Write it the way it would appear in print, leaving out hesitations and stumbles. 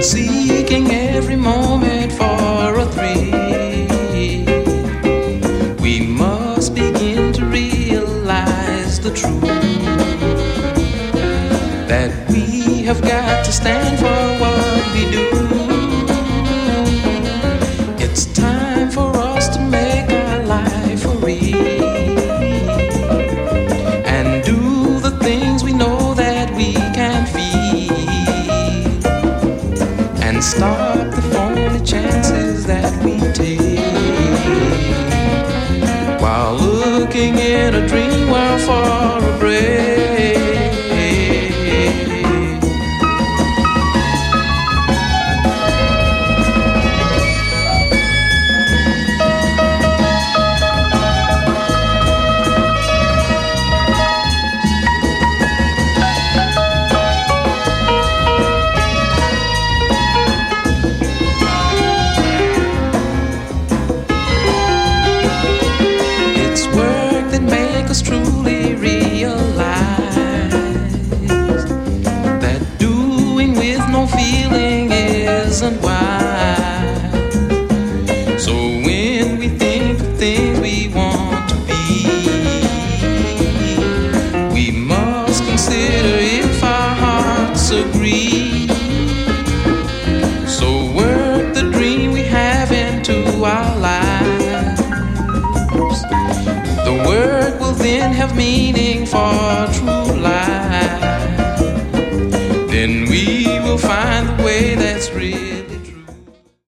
seeking every moment for a thrill. We must begin to realize the truth that we have got to stand for what we do. It's time for us to make our life a real and do the things we know that we can feel and stop the phony chances that we take while looking in a dream world for a break. Truly realize that doing with no feeling isn't wise. So when we think of things we want to be, we must consider if our hearts agree. So work the dream we have into our lives. The work will then have meaning for true life. Then we will find the way that's real.